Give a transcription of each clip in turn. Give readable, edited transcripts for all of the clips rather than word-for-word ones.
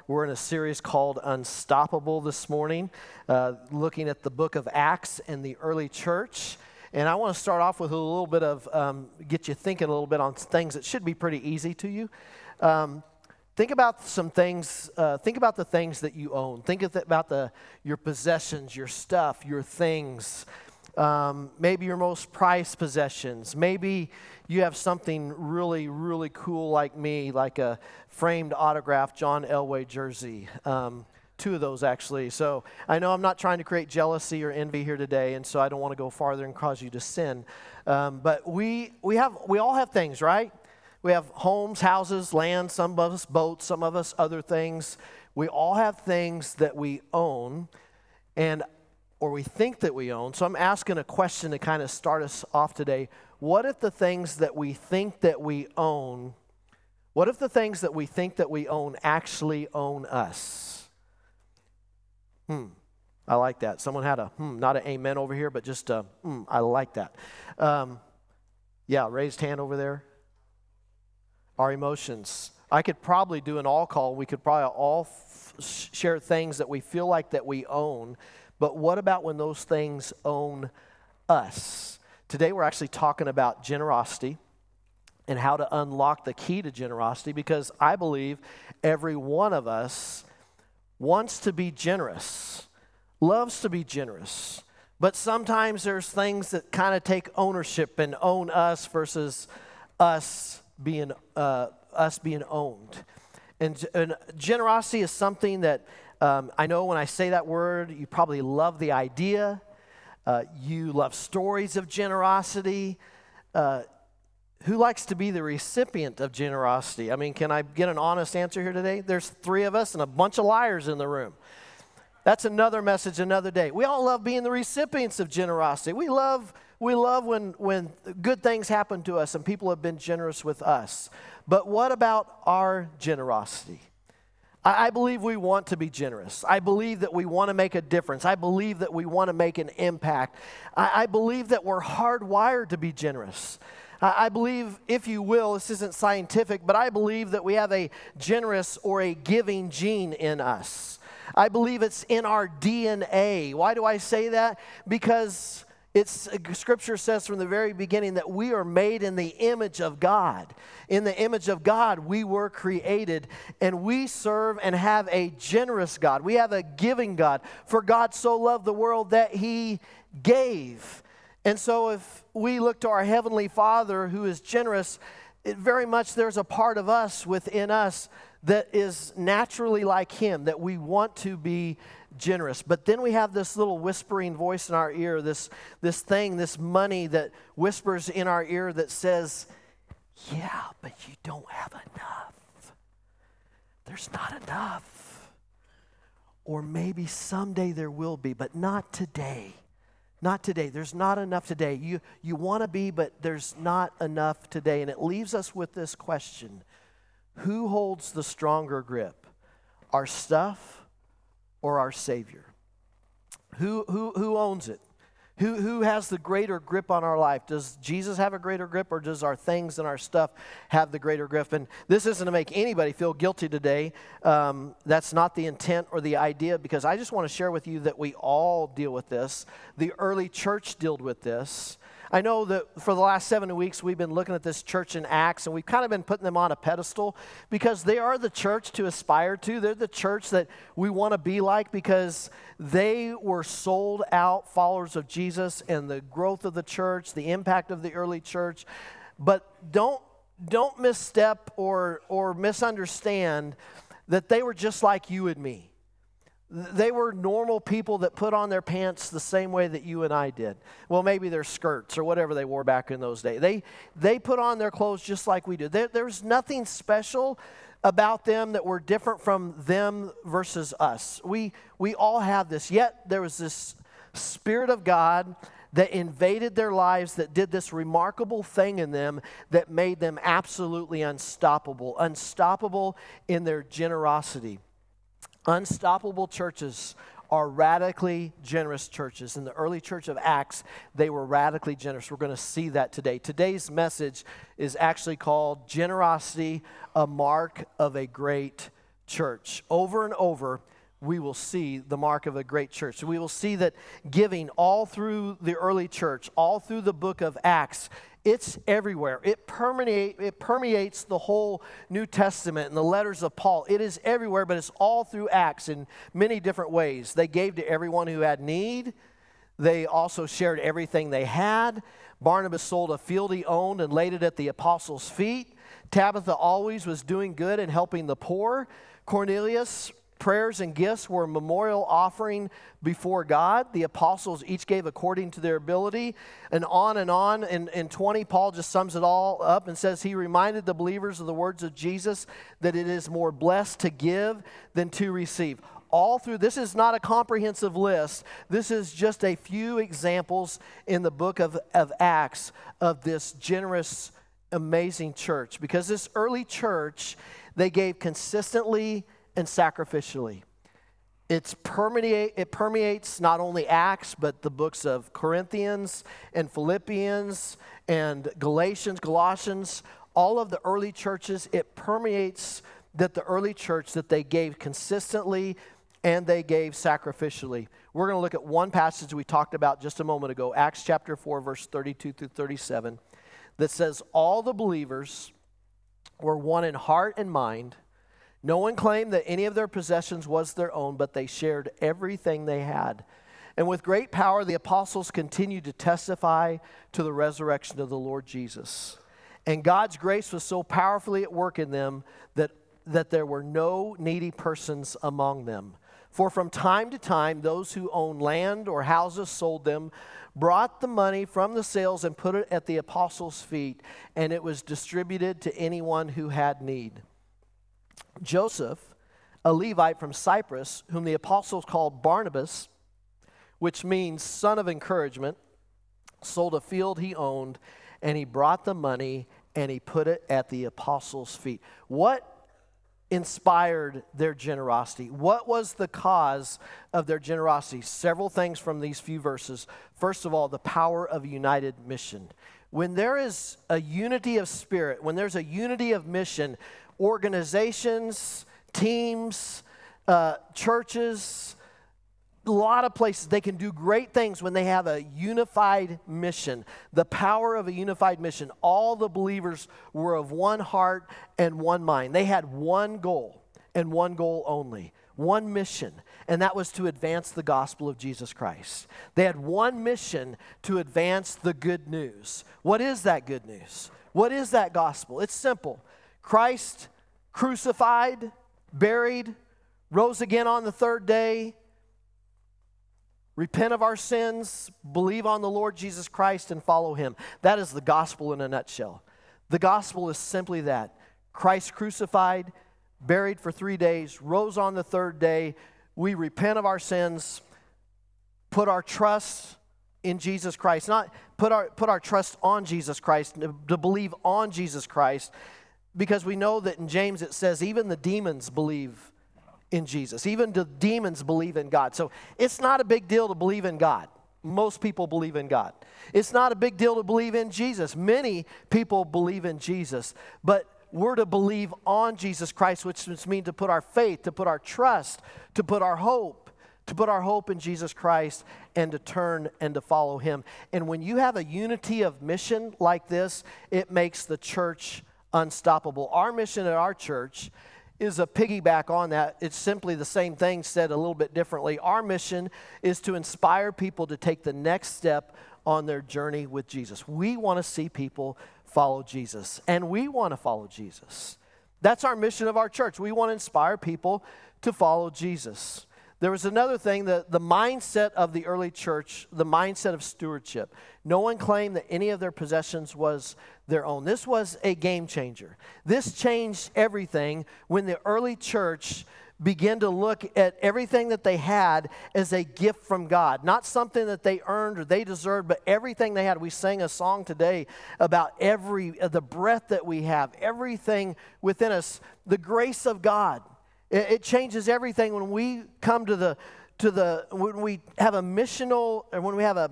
We're in a series called Unstoppable this morning, looking at the book of Acts and the early church. And I want to start off with a little bit of, get you thinking a little bit on things that should be pretty easy to you. Think about some things, think about the things that you own. Think about your possessions, your stuff, your things. Maybe your most prized possessions. Maybe you have something really, really cool like me, like a framed autographed John Elway jersey. Two of those, actually. So I know I'm not trying to create jealousy or envy here today, and so I don't want to go farther and cause you to sin. But we all have things, right? We have homes, houses, land, some of us boats, some of us other things. We all have things that we own, or we think that we own. So I'm asking a question to kind of start us off today. What if the things that we think that we own, actually own us? I like that. Someone had a not an amen over here, but just a I like that. Yeah, raised hand over there. Our emotions. I could probably do an all call. We could probably all share things that we feel like that we own. But what about when those things own us? Today we're actually talking about generosity and how to unlock the key to generosity, because I believe every one of us wants to be generous, loves to be generous. But sometimes there's things that kind of take ownership and own us versus us being owned. And generosity is something that I know when I say that word, you probably love the idea. You love stories of generosity. Who likes to be the recipient of generosity? I mean, can I get an honest answer here today? There's 3 of us and a bunch of liars in the room. That's another message another day. We all love being the recipients of generosity. We love when good things happen to us and people have been generous with us. But what about our generosity? I believe we want to be generous. I believe that we want to make a difference. I believe that we want to make an impact. I believe that we're hardwired to be generous. I believe, if you will, this isn't scientific, but I believe that we have a generous or a giving gene in us. I believe it's in our DNA. Why do I say that? Because Scripture says from the very beginning that we are made in the image of God. In the image of God, we were created, and we serve and have a generous God. We have a giving God. For God so loved the world that He gave. And so if we look to our Heavenly Father who is generous, very much there's a part of us within us that is naturally like Him, that we want to be generous. But then we have this little whispering voice in our ear, this money that whispers in our ear that says, yeah, but you don't have enough. There's not enough. Or maybe someday there will be, but not today. Not today. There's not enough today. You want to be, but there's not enough today. And it leaves us with this question. Who holds the stronger grip? Our stuff or our Savior? Who owns it? Who has the greater grip on our life? Does Jesus have a greater grip, or does our things and our stuff have the greater grip? And this isn't to make anybody feel guilty today. That's not the intent or the idea, because I just want to share with you that we all deal with this. The early church dealt with this. I know that for the last 7 weeks we've been looking at this church in Acts, and we've kind of been putting them on a pedestal because they are the church to aspire to. They're the church that we want to be like, because they were sold out followers of Jesus and the growth of the church, the impact of the early church. But don't misstep or misunderstand that they were just like you and me. They were normal people that put on their pants the same way that you and I did. Well, maybe their skirts or whatever they wore back in those days. They put on their clothes just like we do. There's nothing special about them that were different from them versus us. We all have this. Yet there was this Spirit of God that invaded their lives, that did this remarkable thing in them that made them absolutely unstoppable. Unstoppable in their generosity. Unstoppable churches are radically generous churches. In the early church of Acts, they were radically generous. We're going to see that today. Today's message is actually called Generosity, a Mark of a Great church. Over and over, we will see the mark of a great church. So we will see that giving all through the early church, all through the book of Acts, it's everywhere. It permeates the whole New Testament and the letters of Paul. It is everywhere, but it's all through Acts in many different ways. They gave to everyone who had need. They also shared everything they had. Barnabas sold a field he owned and laid it at the apostles' feet. Tabitha always was doing good and helping the poor. Cornelius' prayers and gifts were a memorial offering before God. The apostles each gave according to their ability. And on and on. In 20, Paul just sums it all up and says he reminded the believers of the words of Jesus that it is more blessed to give than to receive. All through, this is not a comprehensive list. This is just a few examples in the book of Acts of this generous, amazing church. Because this early church, they gave consistently and sacrificially. It permeates not only Acts, but the books of Corinthians and Philippians and Galatians, Colossians, all of the early churches. It permeates that the early church, that they gave consistently and they gave sacrificially. We're going to look at one passage we talked about just a moment ago, Acts chapter 4, verse 32 through 37, that says, all the believers were one in heart and mind. No one claimed that any of their possessions was their own, but they shared everything they had. And with great power, the apostles continued to testify to the resurrection of the Lord Jesus. And God's grace was so powerfully at work in them that there were no needy persons among them. For from time to time, those who owned land or houses sold them, brought the money from the sales and put it at the apostles' feet, and it was distributed to anyone who had need. Joseph, a Levite from Cyprus, whom the apostles called Barnabas, which means son of encouragement, sold a field he owned, and he brought the money and he put it at the apostles' feet. What inspired their generosity? What was the cause of their generosity? Several things from these few verses. First of all, the power of united mission. When there is a unity of spirit, when there's a unity of mission, organizations, teams, churches, a lot of places, they can do great things when they have a unified mission. The power of a unified mission. All the believers were of one heart and one mind. They had one goal and one goal only. One mission, and that was to advance the gospel of Jesus Christ. They had one mission to advance the good news. What is that good news? What is that gospel? It's simple. Christ crucified, buried, rose again on the third day. Repent of our sins, believe on the Lord Jesus Christ, and follow him. That is the gospel in a nutshell. The gospel is simply that. Christ crucified, buried for 3 days, rose on the third day. We repent of our sins, put our trust in Jesus Christ. Not put our trust on Jesus Christ, to believe on Jesus Christ. Because we know that in James it says even the demons believe in Jesus. Even the demons believe in God. So it's not a big deal to believe in God. Most people believe in God. It's not a big deal to believe in Jesus. Many people believe in Jesus. But we're to believe on Jesus Christ, which means to put our faith, to put our trust, to put our hope in Jesus Christ and to turn and to follow him. And when you have a unity of mission like this, it makes the church unstoppable. Our mission at our church is a piggyback on that. It's simply the same thing said a little bit differently. Our mission is to inspire people to take the next step on their journey with Jesus. We want to see people follow Jesus, and we want to follow Jesus. That's our mission of our church. We want to inspire people to follow Jesus. There was another thing, the mindset of the early church, the mindset of stewardship. No one claimed that any of their possessions was their own. This was a game changer. This changed everything when the early church began to look at everything that they had as a gift from God. Not something that they earned or they deserved, but everything they had. We sang a song today about the breath that we have, everything within us, the grace of God. It changes everything when we come when we have a missional, or when we have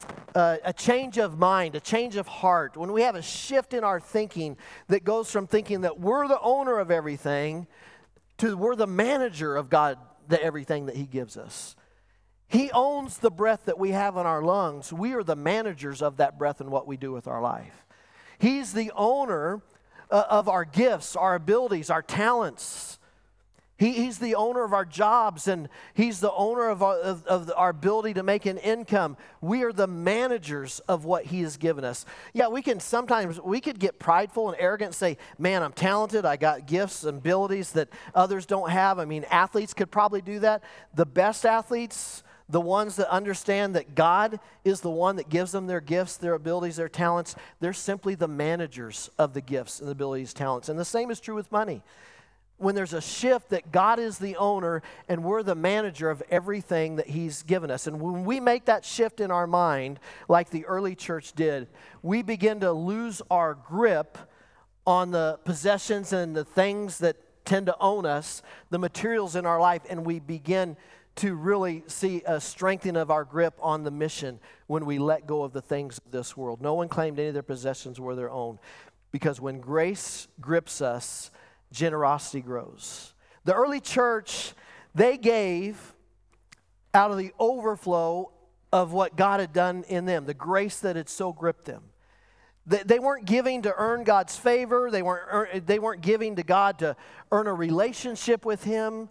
a change of mind, a change of heart, when we have a shift in our thinking that goes from thinking that we're the owner of everything to we're the manager of God, everything that he gives us. He owns the breath that we have in our lungs. We are the managers of that breath and what we do with our life. He's the owner of our gifts, our abilities, our talents. He's the owner of our jobs, and he's the owner of our ability to make an income. We are the managers of what he has given us. Yeah, we could get prideful and arrogant and say, man, I'm talented. I got gifts and abilities that others don't have. I mean, athletes could probably do that. The best athletes, the ones that understand that God is the one that gives them their gifts, their abilities, their talents, they're simply the managers of the gifts and the abilities, talents. And the same is true with money. When there's a shift that God is the owner and we're the manager of everything that he's given us. And when we make that shift in our mind, like the early church did, we begin to lose our grip on the possessions and the things that tend to own us, the materials in our life, and we begin to really see a strengthening of our grip on the mission when we let go of the things of this world. No one claimed any of their possessions were their own, because when grace grips us, generosity grows. The early church, they gave out of the overflow of what God had done in them, the grace that had so gripped them. They weren't giving to earn God's favor. They weren't giving to God to earn a relationship with him.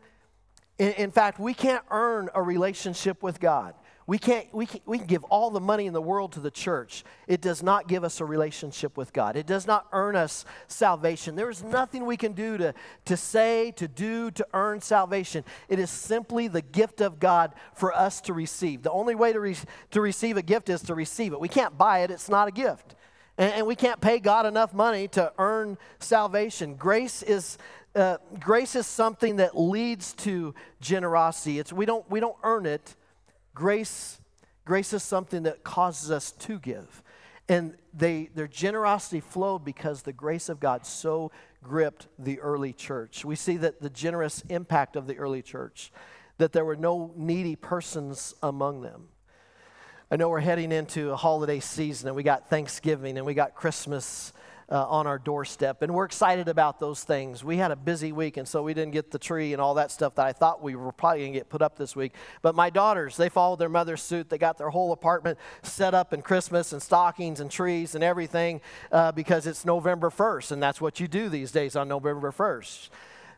In fact, we can't earn a relationship with God. We can give all the money in the world to the church. It does not give us a relationship with God. It does not earn us salvation. There is nothing we can do to say, to do, to earn salvation. It is simply the gift of God for us to receive. The only way to receive a gift is to receive it. We can't buy it. It's not a gift. And we can't pay God enough money to earn salvation. Grace is something that leads to generosity. We don't earn it. Grace is something that causes us to give. And their generosity flowed because the grace of God so gripped the early church. We see that the generous impact of the early church, that there were no needy persons among them. I know we're heading into a holiday season, and we got Thanksgiving and we got Christmas on our doorstep, and we're excited about those things. We had a busy week, and so we didn't get the tree and all that stuff that I thought we were probably going to get put up this week. But my daughters, they followed their mother's suit. They got their whole apartment set up in Christmas and stockings and trees and everything because it's November 1st, and that's what you do these days on November 1st.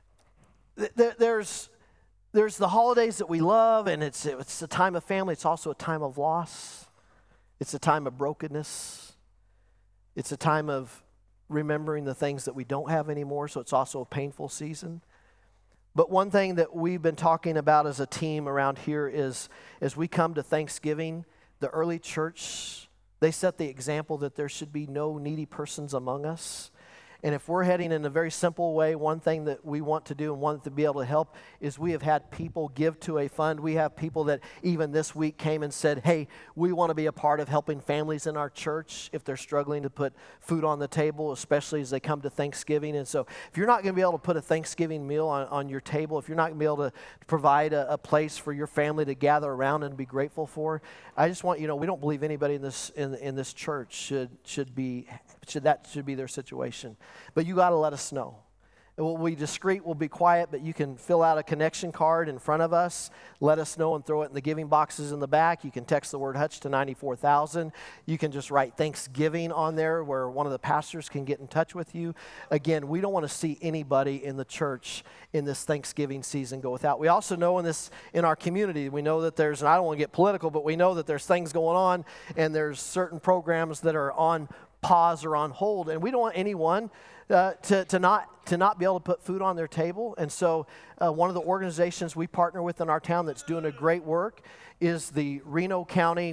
There's the holidays that we love, and it's a time of family. It's also a time of loss. It's a time of brokenness. It's a time of remembering the things that we don't have anymore, so it's also a painful season. But one thing that we've been talking about as a team around here is, as we come to Thanksgiving, the early church, they set the example that there should be no needy persons among us. And if we're heading in a very simple way, one thing that we want to do and want to be able to help is we have had people give to a fund. We have people that even this week came and said, hey, we want to be a part of helping families in our church if they're struggling to put food on the table, especially as they come to Thanksgiving. And so if you're not going to be able to put a Thanksgiving meal on your table, if you're not going to be able to provide a place for your family to gather around and be grateful for, I just want you to know we don't believe anybody in this church should be their situation. But you got to let us know. We'll be discreet, we'll be quiet, but you can fill out a connection card in front of us. Let us know and throw it in the giving boxes in the back. You can text the word Hutch to 94,000. You can just write Thanksgiving on there where one of the pastors can get in touch with you. Again, we don't want to see anybody in the church in this Thanksgiving season go without. We also know in our community, we know that and I don't want to get political, but we know that there's things going on and there's certain programs that are on pause or on hold, and we don't want anyone to not be able to put food on their table. And so one of the organizations we partner with in our town that's doing a great work is the Reno County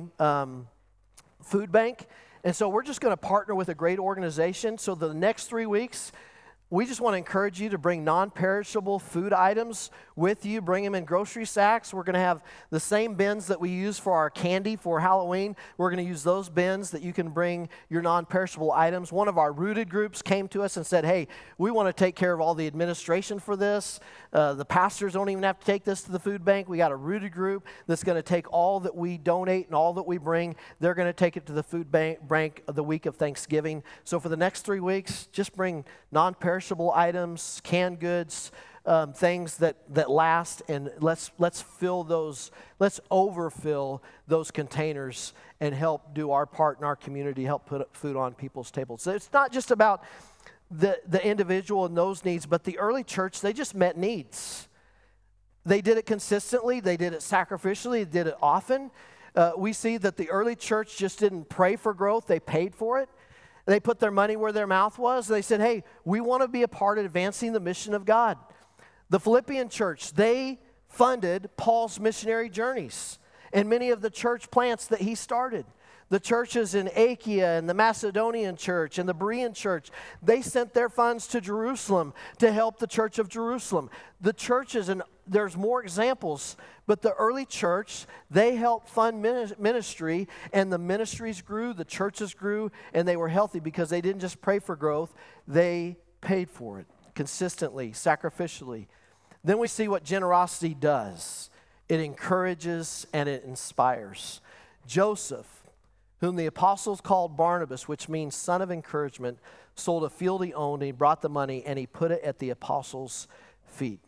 Food Bank. And so we're just going to partner with a great organization. So the next 3 weeks, we just want to encourage you to bring non-perishable food items with you. Bring them in grocery sacks. We're going to have the same bins that we use for our candy for Halloween. We're going to use those bins that you can bring your non-perishable items. One of our rooted groups came to us and said, hey, we want to take care of all the administration for this. The pastors don't even have to take this to the food bank. We got a rooted group that's going to take all that we donate and all that we bring. They're going to take it to the food bank the week of Thanksgiving. So for the next 3 weeks, just bring non-perishable items, canned goods, things that last, and let's fill those, let's overfill those containers and help do our part in our community, help put food on people's tables. So it's not just about the individual and those needs, but the early church, they just met needs. They did it consistently, they did it sacrificially, they did it often. We see that the early church just didn't pray for growth, they paid for it. They put their money where their mouth was. They said, hey, we want to be a part of advancing the mission of God. The Philippian church, they funded Paul's missionary journeys and many of the church plants that he started. The churches in Achaia and the Macedonian church and the Berean church, they sent their funds to Jerusalem to help the church of Jerusalem. The churches, and there's more examples, but the early church, they helped fund ministry, and the ministries grew, the churches grew, and they were healthy because they didn't just pray for growth, they paid for it consistently, sacrificially. Then we see what generosity does. It encourages and it inspires. Joseph, whom the apostles called Barnabas, which means son of encouragement, sold a field he owned, and he brought the money, and he put it at the apostles' feet.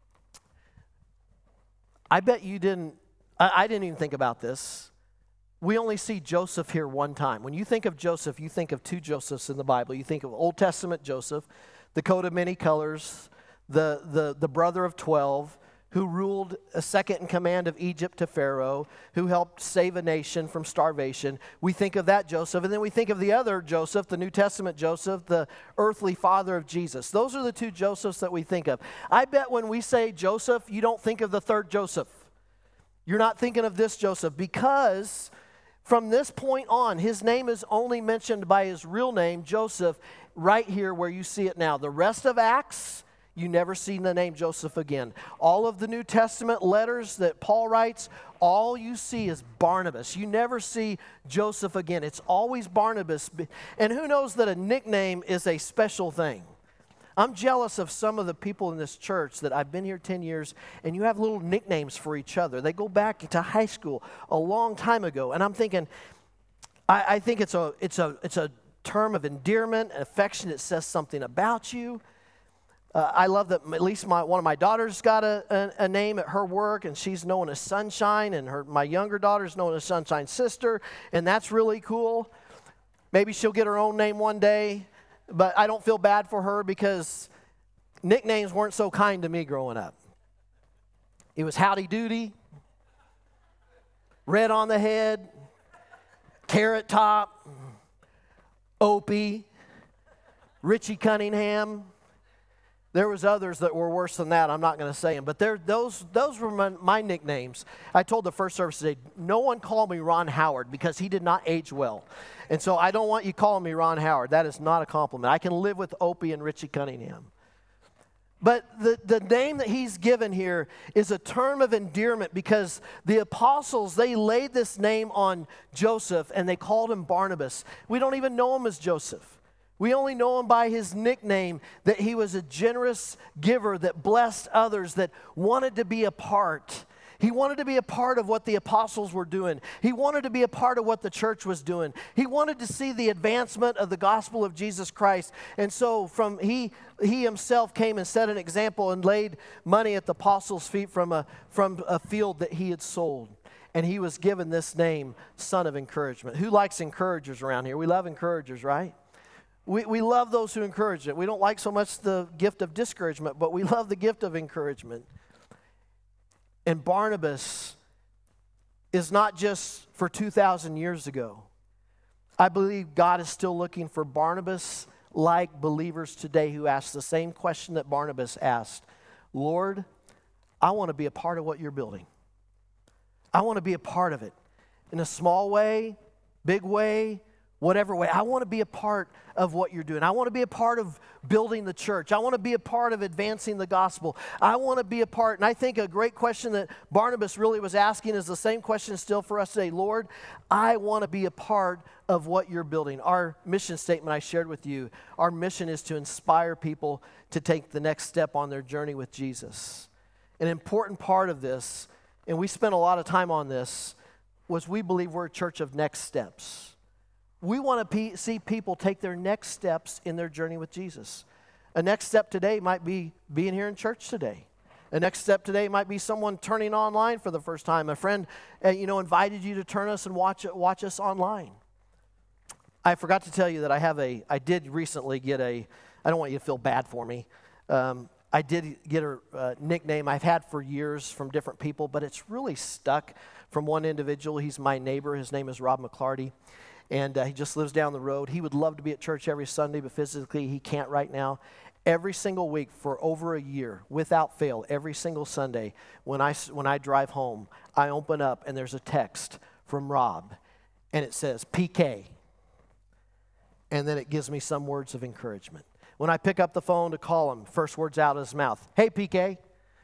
I bet you didn't, I didn't even think about this. We only see Joseph here one time. When you think of Joseph, you think of two Josephs in the Bible. You think of Old Testament Joseph, the coat of many colors, the brother of 12, who ruled a second in command of Egypt to Pharaoh, who helped save a nation from starvation. We think of that Joseph, and then we think of the other Joseph, the New Testament Joseph, the earthly father of Jesus. Those are the two Josephs that we think of. I bet when we say Joseph, you don't think of the third Joseph. You're not thinking of this Joseph, because from this point on, his name is only mentioned by his real name, Joseph, right here where you see it now. The rest of Acts, you never see the name Joseph again. All of the New Testament letters that Paul writes, all you see is Barnabas. You never see Joseph again. It's always Barnabas. And who knows that a nickname is a special thing? I'm jealous of some of the people in this church that I've been here 10 years, and you have little nicknames for each other. They go back to high school a long time ago. And I'm thinking, I think it's a term of endearment, affection that says something about you. I love that at least one of my daughters got a name at her work, and she's known as Sunshine, and my younger daughter's known as Sunshine's sister, and that's really cool. Maybe she'll get her own name one day, but I don't feel bad for her because nicknames weren't so kind to me growing up. It was Howdy Doody, Red on the Head, Carrot Top, Opie, Richie Cunningham. There was others that were worse than that. I'm not going to say them. But those were my nicknames. I told the first service today, no one called me Ron Howard because he did not age well. And so I don't want you calling me Ron Howard. That is not a compliment. I can live with Opie and Richie Cunningham. But the name that he's given here is a term of endearment because the apostles, they laid this name on Joseph and they called him Barnabas. We don't even know him as Joseph. We only know him by his nickname, that he was a generous giver that blessed others, that wanted to be a part. He wanted to be a part of what the apostles were doing. He wanted to be a part of what the church was doing. He wanted to see the advancement of the gospel of Jesus Christ. And so he himself came and set an example and laid money at the apostles' feet from a field that he had sold. And he was given this name, Son of Encouragement. Who likes encouragers around here? We love encouragers, right? We love those who encourage it. We don't like so much the gift of discouragement, but we love the gift of encouragement. And Barnabas is not just for 2,000 years ago. I believe God is still looking for Barnabas-like believers today who ask the same question that Barnabas asked. Lord, I want to be a part of what you're building. I want to be a part of it. In a small way, big way, whatever way. I want to be a part of what you're doing. I want to be a part of building the church. I want to be a part of advancing the gospel. I want to be a part. And I think a great question that Barnabas really was asking is the same question still for us today. Lord, I want to be a part of what you're building. Our mission statement I shared with you, our mission is to inspire people to take the next step on their journey with Jesus. An important part of this, and we spent a lot of time on this, was we believe we're a church of next steps. We want to see people take their next steps in their journey with Jesus. A next step today might be being here in church today. A next step today might be someone turning online for the first time. A friend, invited you to turn us and watch us online. I forgot to tell you that I did recently get I don't want you to feel bad for me. I did get a nickname I've had for years from different people, but it's really stuck from one individual. He's my neighbor. His name is Rob McClarty, and he just lives down the road. He would love to be at church every Sunday, but physically he can't right now. Every single week for over a year, without fail, every single Sunday, when I drive home, I open up and there's a text from Rob, and it says, PK. And then it gives me some words of encouragement. When I pick up the phone to call him, first words out of his mouth, hey, PK.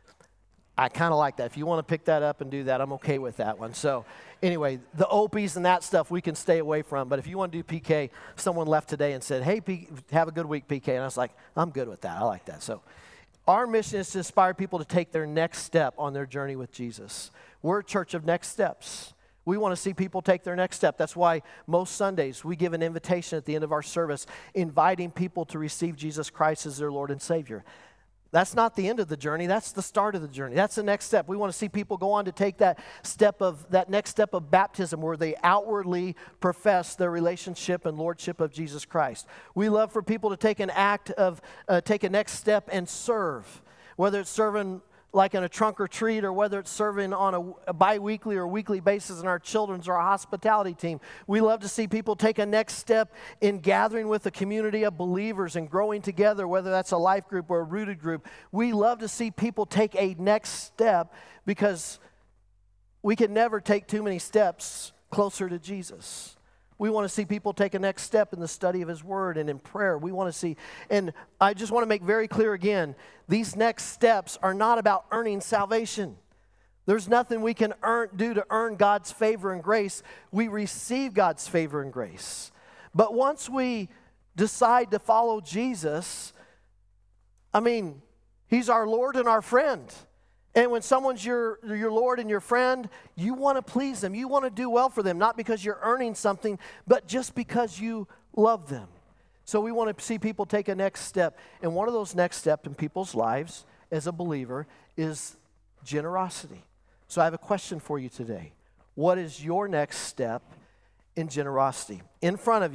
I kind of like that. If you want to pick that up and do that, I'm okay with that one. So anyway, the Opies and that stuff we can stay away from. But if you want to do PK, someone left today and said, hey, have a good week, PK. And I was like, I'm good with that. I like that. So our mission is to inspire people to take their next step on their journey with Jesus. We're a church of next steps. We want to see people take their next step. That's why most Sundays we give an invitation at the end of our service, inviting people to receive Jesus Christ as their Lord and Savior. That's not the end of the journey. That's the start of the journey. That's the next step. We want to see people go on to take that next step of baptism where they outwardly profess their relationship and lordship of Jesus Christ. We love for people to take take a next step and serve, whether it's serving like in a trunk or treat, or whether it's serving on a bi-weekly or weekly basis in our children's or our hospitality team. We love to see people take a next step in gathering with a community of believers and growing together, whether that's a life group or a rooted group. We love to see people take a next step because we can never take too many steps closer to Jesus. We want to see people take a next step in the study of His Word and in prayer. We want to see, and I just want to make very clear again, these next steps are not about earning salvation. There's nothing we can do to earn God's favor and grace. We receive God's favor and grace. But once we decide to follow Jesus, He's our Lord and our friend. And when someone's your Lord and your friend, you want to please them. You want to do well for them, not because you're earning something, but just because you love them. So we want to see people take a next step. And one of those next steps in people's lives as a believer is generosity. So I have a question for you today. What is your next step in generosity? In front of you,